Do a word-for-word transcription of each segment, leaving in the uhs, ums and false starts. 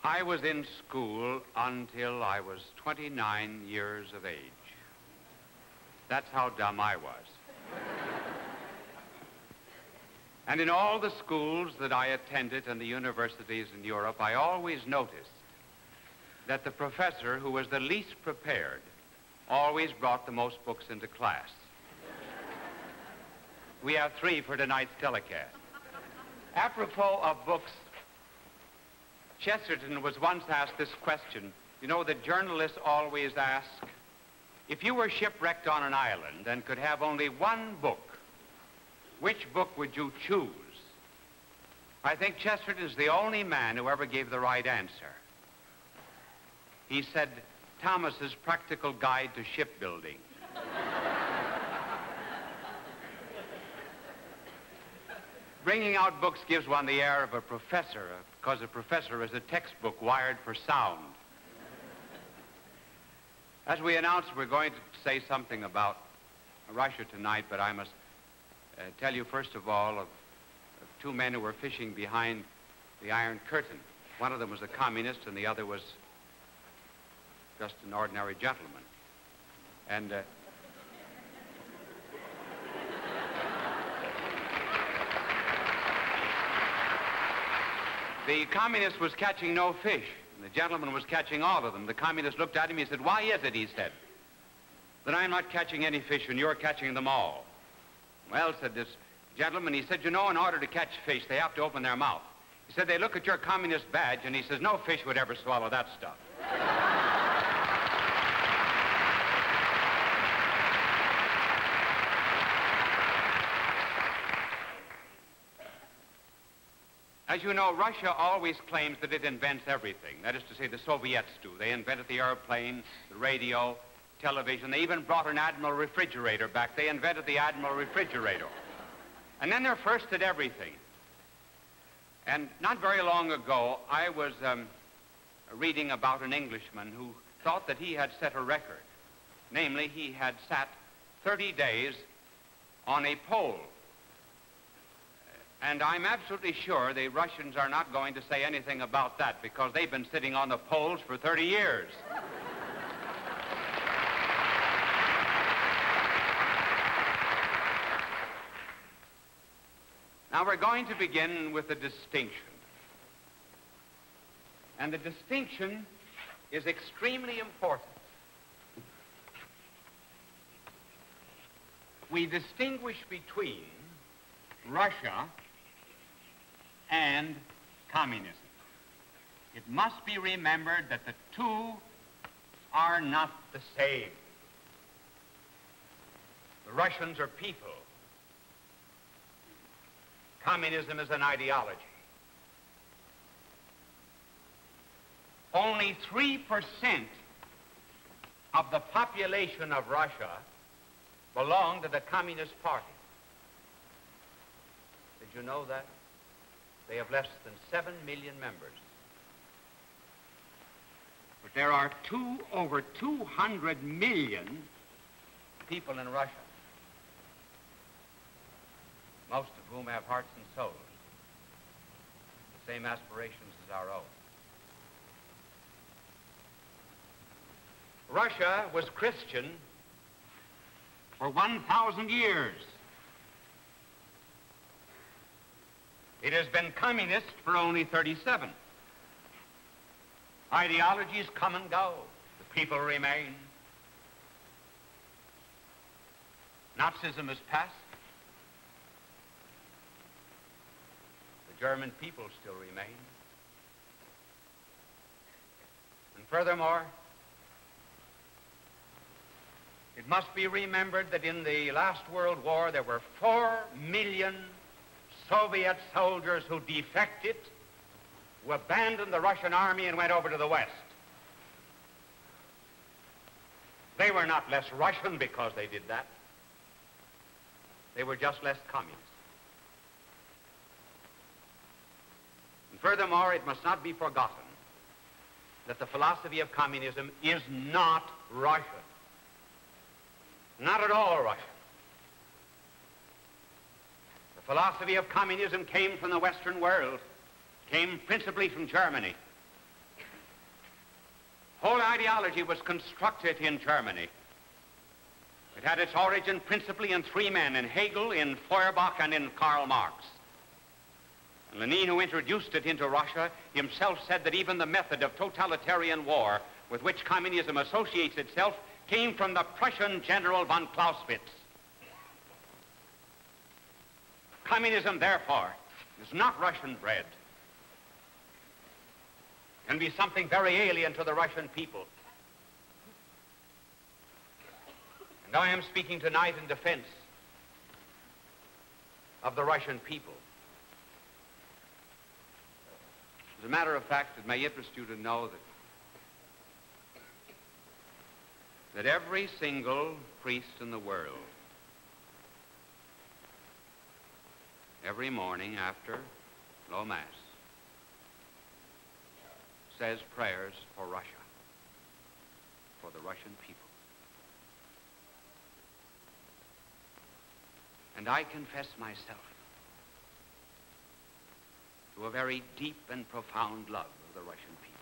I was in school until I was twenty-nine years of age. That's how dumb I was. And in all the schools that I attended and the universities in Europe, I always noticed that the professor who was the least prepared always brought the most books into class. We have three for tonight's telecast. Apropos of books, Chesterton was once asked this question. You know, the journalists always ask, if you were shipwrecked on an island and could have only one book, which book would you choose? I think Chesterton is the only man who ever gave the right answer. He said, Thomas's Practical Guide to Shipbuilding. Bringing out books gives one the air of a professor, because a professor is a textbook wired for sound. As we announced, we're going to say something about Russia tonight, but I must uh, tell you first of all of, of two men who were fishing behind the Iron Curtain. One of them was a communist and the other was just an ordinary gentleman. And uh, the communist was catching no fish. The gentleman was catching all of them. The communist looked at him. He said, why is it, he said, that I'm not catching any fish and you're catching them all? Well, said this gentleman, he said, you know, in order to catch fish, they have to open their mouth. He said, they look at your communist badge, and he says, no fish would ever swallow that stuff. As you know, Russia always claims that it invents everything. That is to say, the Soviets do. They invented the airplane, the radio, television. They even brought an Admiral refrigerator back. They invented the Admiral refrigerator. And then they're first at everything. And not very long ago, I was um, reading about an Englishman who thought that he had set a record. Namely, he had sat thirty days on a pole. And I'm absolutely sure the Russians are not going to say anything about that because they've been sitting on the poles for thirty years. Now we're going to begin with a distinction. And the distinction is extremely important. We distinguish between Russia and communism. It must be remembered that the two are not the same. The Russians are people. Communism is an ideology. Only three percent of the population of Russia belong to the Communist Party. Did you know that? They have less than seven million members. But there are two, over two hundred million people in Russia, most of whom have hearts and souls, the same aspirations as our own. Russia was Christian for one thousand years. It has been communist for only thirty-seven. Ideologies come and go. The people remain. Nazism has passed. The German people still remain. And furthermore, it must be remembered that in the last World War there were four million Soviet soldiers who defected, who abandoned the Russian army and went over to the West. They were not less Russian because they did that. They were just less communist. And furthermore, it must not be forgotten that the philosophy of communism is not Russian. Not at all Russian. The philosophy of communism came from the Western world, came principally from Germany, ideology was constructed in Germany. It had its origin principally in three men, in Hegel, in Feuerbach, and in Karl Marx. And Lenin, who introduced it into Russia, himself said that even the method of totalitarian war with which communism associates itself came from the Prussian General von Clausewitz. Communism, therefore, is not Russian bred. It can be something very alien to the Russian people. And I am speaking tonight in defense of the Russian people. As a matter of fact, it may interest you to know that that every single priest in the world, every morning after low mass, says prayers for Russia, for the Russian people. And I confess myself to a very deep and profound love of the Russian people.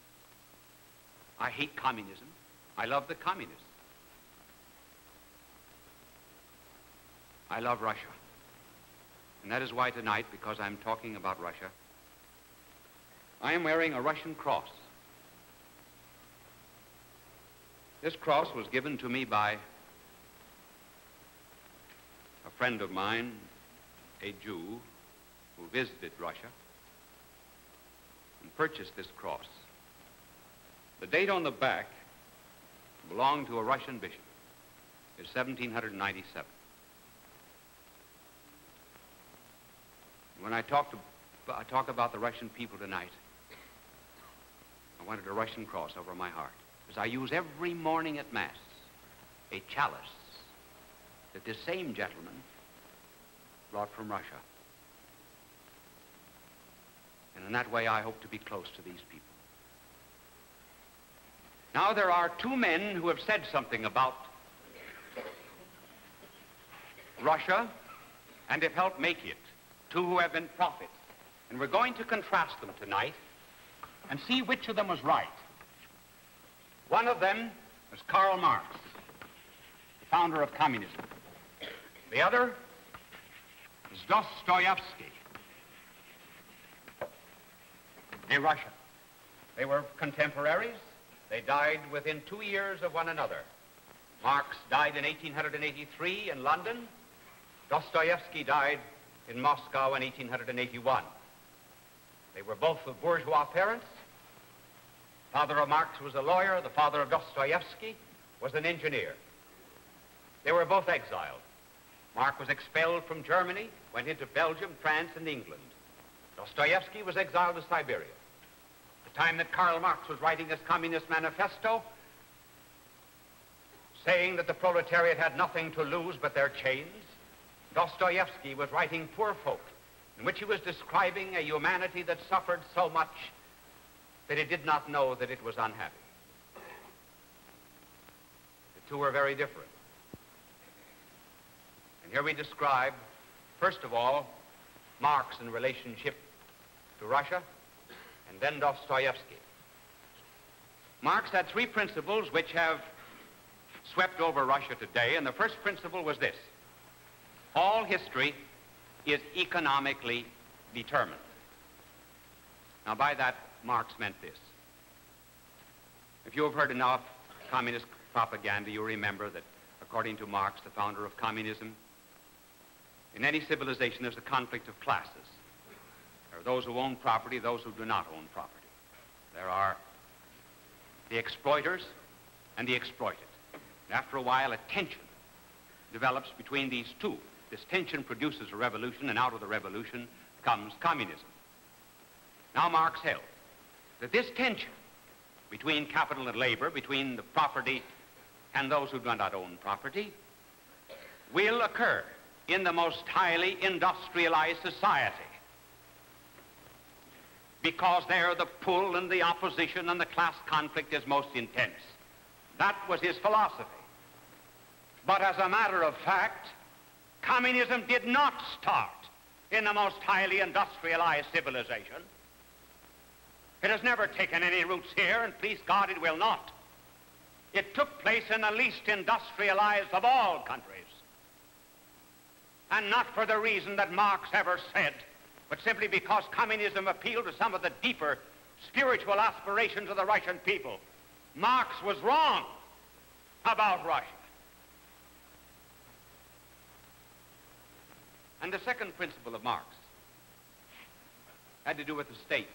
I hate communism. I love the communists. I love Russia. And that is why tonight, because I'm talking about Russia, I am wearing a Russian cross. This cross was given to me by a friend of mine, a Jew, who visited Russia and purchased this cross. The date on the back belonged to a Russian bishop. It's seventeen ninety-seven. When I talk, to, I talk about the Russian people tonight, I wanted a Russian cross over my heart, as I use every morning at Mass a chalice that this same gentleman brought from Russia. And in that way, I hope to be close to these people. Now, there are two men who have said something about Russia and have helped make it, two who have been prophets. And we're going to contrast them tonight and see which of them was right. One of them was Karl Marx, the founder of communism. The other is Dostoevsky, a Russian. They were contemporaries. They died within two years of one another. Marx died in eighteen eighty-three in London. Dostoevsky died in Moscow in eighteen eighty-one. They were both of bourgeois parents. The father of Marx was a lawyer. The father of Dostoevsky was an engineer. They were both exiled. Marx was expelled from Germany, went into Belgium, France, and England. Dostoevsky was exiled to Siberia. At the time that Karl Marx was writing his Communist Manifesto, saying that the proletariat had nothing to lose but their chains, Dostoevsky was writing Poor Folk, in which he was describing a humanity that suffered so much that it did not know that it was unhappy. The two were very different. And here we describe, first of all, Marx in relationship to Russia, and then Dostoevsky. Marx had three principles which have swept over Russia today, and the first principle was this: all history is economically determined. Now, by that, Marx meant this. If you have heard enough communist propaganda, you remember that, according to Marx, the founder of communism, in any civilization there's a conflict of classes. There are those who own property, those who do not own property. There are the exploiters and the exploited. And after a while, a tension develops between these two. This tension produces a revolution, and out of the revolution comes communism. Now, Marx held that this tension between capital and labor, between the property and those who do not own property, will occur in the most highly industrialized society, because there the pull and the opposition and the class conflict is most intense. That was his philosophy. But as a matter of fact, communism did not start in the most highly industrialized civilization. It has never taken any roots here, and please God, it will not. It took place in the least industrialized of all countries. And not for the reason that Marx ever said, but simply because communism appealed to some of the deeper spiritual aspirations of the Russian people. Marx was wrong about Russia. And the second principle of Marx had to do with the state.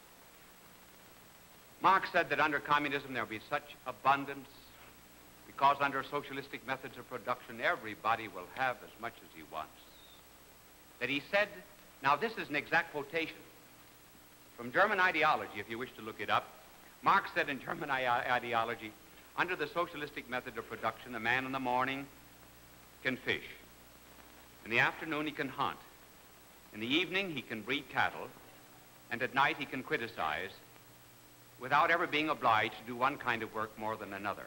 Marx said that under communism there will be such abundance because under socialistic methods of production everybody will have as much as he wants. That he said, now this is an exact quotation from German ideology, if you wish to look it up. Marx said in German ideology, under the socialistic method of production, a man in the morning can fish. In the afternoon, he can hunt. In the evening, he can breed cattle. And at night, he can criticize without ever being obliged to do one kind of work more than another.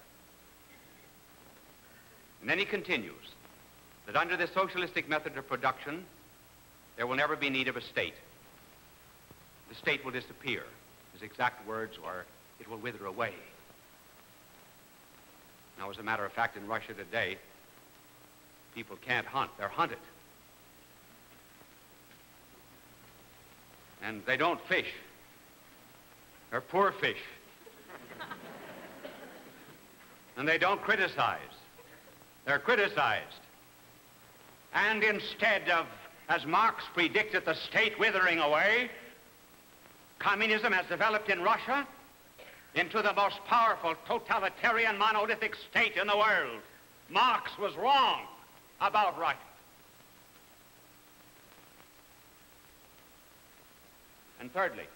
And then he continues that under the socialistic method of production, there will never be need of a state. The state will disappear. His exact words were, it will wither away. Now, as a matter of fact, in Russia today, people can't hunt. They're hunted. And they don't fish. They're poor fish. And they don't criticize. They're criticized. And instead of, as Marx predicted, the state withering away, communism has developed in Russia into the most powerful totalitarian monolithic state in the world. Marx was wrong about Russia. And thirdly,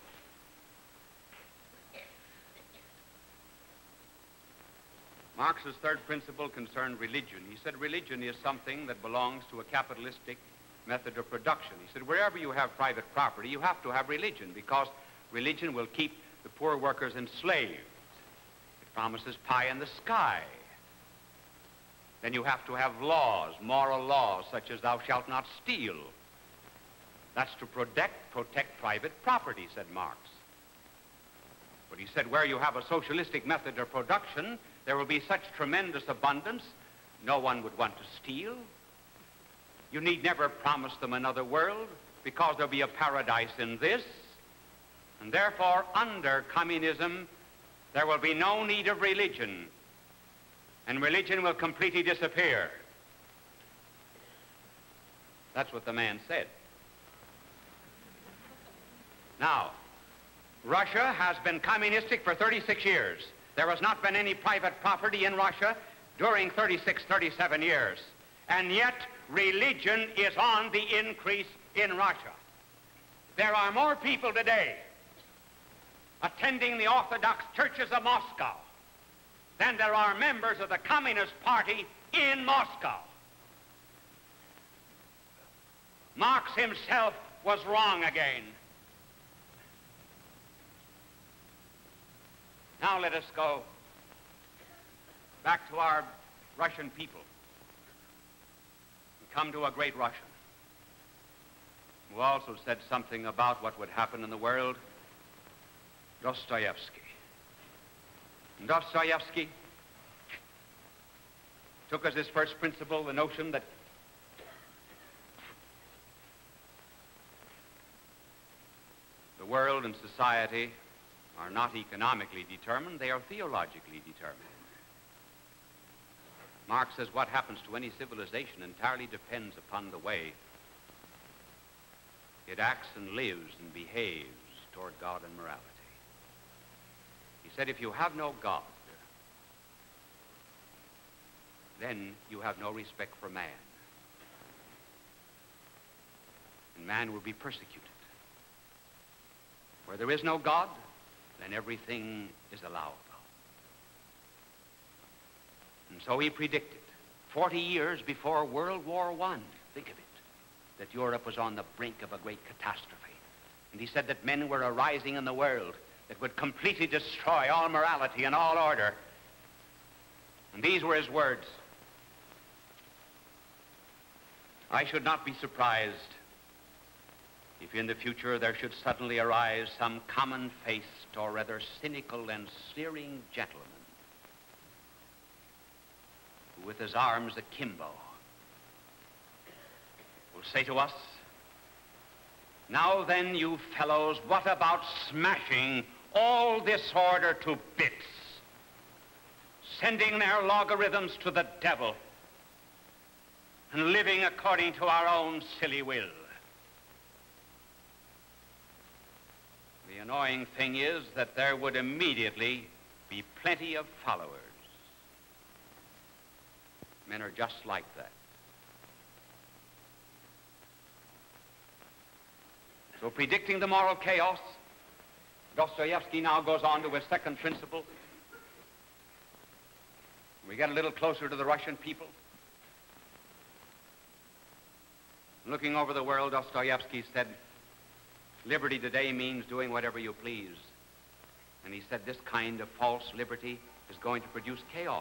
Marx's third principle concerned religion. He said religion is something that belongs to a capitalistic method of production. He said wherever you have private property, you have to have religion because religion will keep the poor workers enslaved. It promises pie in the sky. Then you have to have laws, moral laws, such as thou shalt not steal. That's to protect, protect private property, said Marx. But he said where you have a socialistic method of production, there will be such tremendous abundance, no one would want to steal. You need never promise them another world because there'll be a paradise in this. And therefore, under communism, there will be no need of religion, and religion will completely disappear. That's what the man said. Now, Russia has been communistic for thirty-six years. There has not been any private property in Russia during thirty-six, thirty-seven years. And yet, religion is on the increase in Russia. There are more people today attending the Orthodox churches of Moscow than there are members of the Communist Party in Moscow. Marx himself was wrong again. Now let us go back to our Russian people and come to a great Russian who also said something about what would happen in the world, Dostoevsky. And Dostoevsky took as his first principle the notion that the world and society are not economically determined, they are theologically determined. Marx says what happens to any civilization entirely depends upon the way it acts and lives and behaves toward God and morality. He said if you have no God, then you have no respect for man. And man will be persecuted. Where there is no God, then everything is allowable. And so he predicted, forty years before World War One, think of it, that Europe was on the brink of a great catastrophe. And he said that men were arising in the world that would completely destroy all morality and all order. And these were his words. I should not be surprised if in the future there should suddenly arise some common-faced or rather cynical and sneering gentleman who with his arms akimbo will say to us, now then, you fellows, what about smashing all this order to bits, sending their logarithms to the devil, and living according to our own silly will? The annoying thing is that there would immediately be plenty of followers. Men are just like that. So predicting the moral chaos, Dostoevsky now goes on to his second principle. We get a little closer to the Russian people. Looking over the world, Dostoevsky said, liberty today means doing whatever you please. And he said this kind of false liberty is going to produce chaos.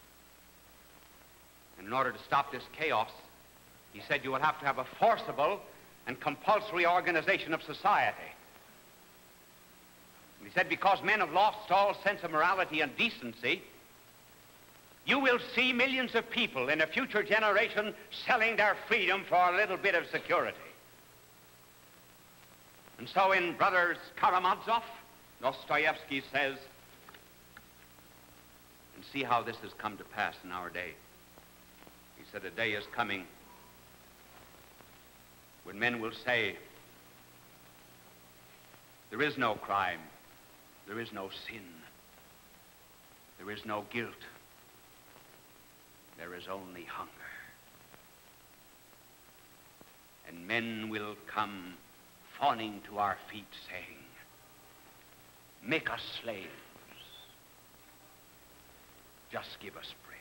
And in order to stop this chaos, he said you will have to have a forcible and compulsory organization of society. And he said because men have lost all sense of morality and decency, you will see millions of people in a future generation selling their freedom for a little bit of security. And so in Brothers Karamazov, Dostoevsky says, and see how this has come to pass in our day. He said, a day is coming when men will say, there is no crime, there is no sin, there is no guilt, there is only hunger. And men will come fawning to our feet saying, make us slaves, just give us bread.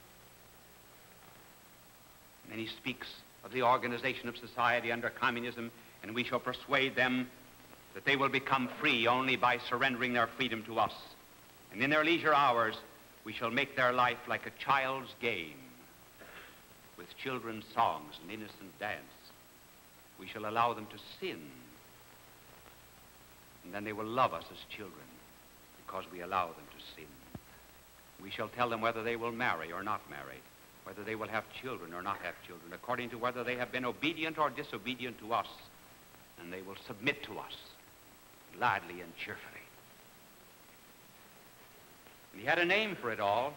And then he speaks of the organization of society under communism, and we shall persuade them that they will become free only by surrendering their freedom to us. And in their leisure hours, we shall make their life like a child's game, with children's songs and innocent dance. We shall allow them to sin, and then they will love us as children because we allow them to sin. We shall tell them whether they will marry or not marry, whether they will have children or not have children, according to whether they have been obedient or disobedient to us, and they will submit to us gladly and cheerfully. And he had a name for it all,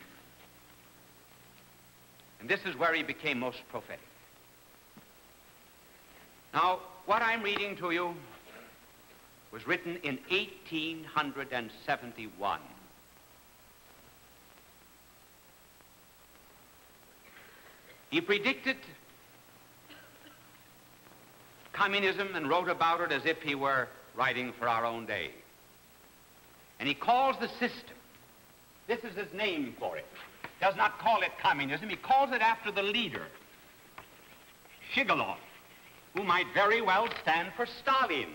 and this is where he became most prophetic. Now, what I'm reading to you was written in eighteen seventy-one. He predicted communism and wrote about it as if he were writing for our own day. And he calls the system, this is his name for it, does not call it communism, he calls it after the leader, Shigalov, who might very well stand for Stalin.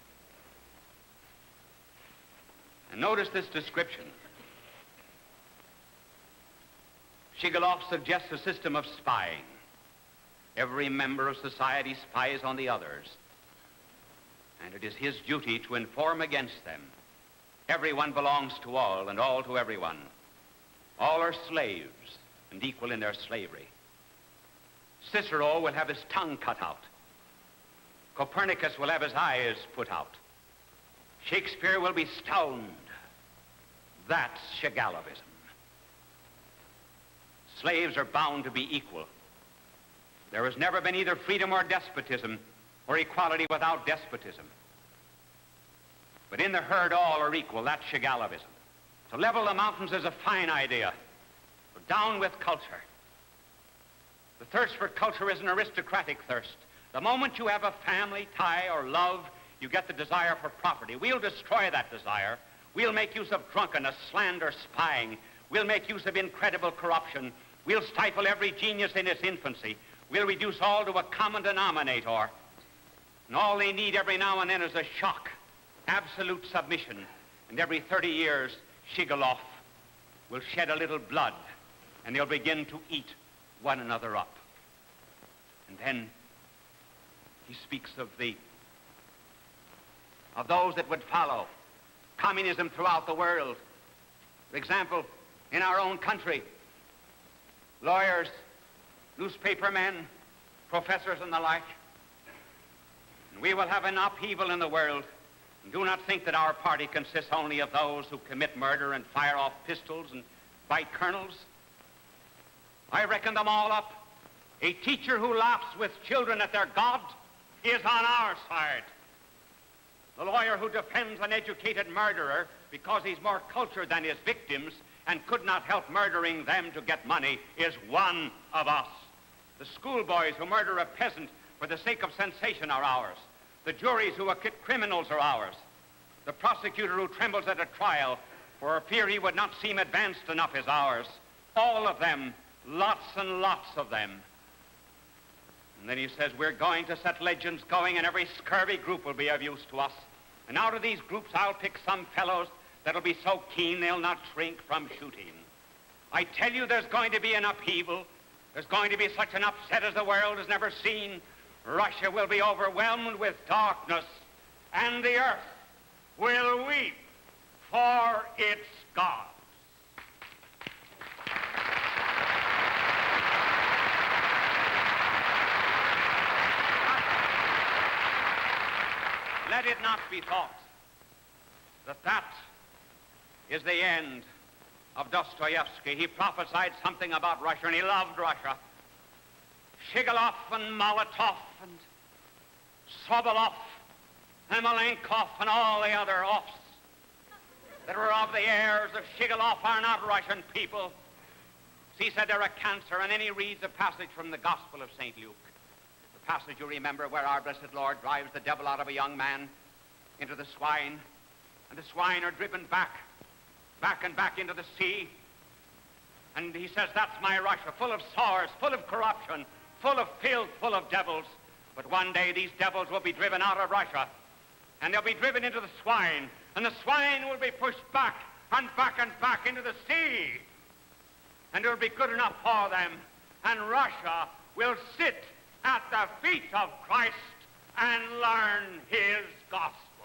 And notice this description. Shigalov suggests a system of spying. Every member of society spies on the others, and it is his duty to inform against them. Everyone belongs to all, and all to everyone. All are slaves, and equal in their slavery. Cicero will have his tongue cut out. Copernicus will have his eyes put out. Shakespeare will be stoned. That's Shigalovism. Slaves are bound to be equal. There has never been either freedom or despotism, or equality without despotism. But in the herd, all are equal. That's Shigalovism. To level the mountains is a fine idea, but down with culture. The thirst for culture is an aristocratic thirst. The moment you have a family tie or love, you get the desire for property. We'll destroy that desire. We'll make use of drunkenness, slander, spying. We'll make use of incredible corruption. We'll stifle every genius in its infancy. We'll reduce all to a common denominator. And all they need every now and then is a shock, absolute submission. And every thirty years, Shigalov will shed a little blood, and they'll begin to eat one another up. And then he speaks of the of those that would follow communism throughout the world. For example, in our own country, lawyers, newspaper men, professors, and the like. And we will have an upheaval in the world. And do not think that our party consists only of those who commit murder and fire off pistols and bite colonels. I reckon them all up. A teacher who laughs with children at their God is on our side. The lawyer who defends an educated murderer because he's more cultured than his victims and could not help murdering them to get money is one of us. The schoolboys who murder a peasant for the sake of sensation are ours. The juries who acquit criminals are ours. The prosecutor who trembles at a trial for fear he would not seem advanced enough is ours. All of them, lots and lots of them. And then he says, we're going to set legends going, and every scurvy group will be of use to us. And out of these groups, I'll pick some fellows that'll be so keen they'll not shrink from shooting. I tell you, there's going to be an upheaval. There's going to be such an upset as the world has never seen. Russia will be overwhelmed with darkness, and the earth will weep for its gods. Let it not be thought that that is the end of Dostoevsky. He prophesied something about Russia, and he loved Russia. Shigalov and Molotov and Sobolov and Malenkov and all the other offs that were of the heirs of Shigalov are not Russian people. He said they're a cancer, and then he reads a passage from the Gospel of Saint Luke. The passage, you remember, where our blessed Lord drives the devil out of a young man into the swine, and the swine are driven back, back and back into the sea. And he says, that's my Russia, full of sores, full of corruption, full of filth, full of devils. But one day these devils will be driven out of Russia, and they'll be driven into the swine, and the swine will be pushed back and back and back into the sea. And it'll be good enough for them, and Russia will sit at the feet of Christ and learn his gospel.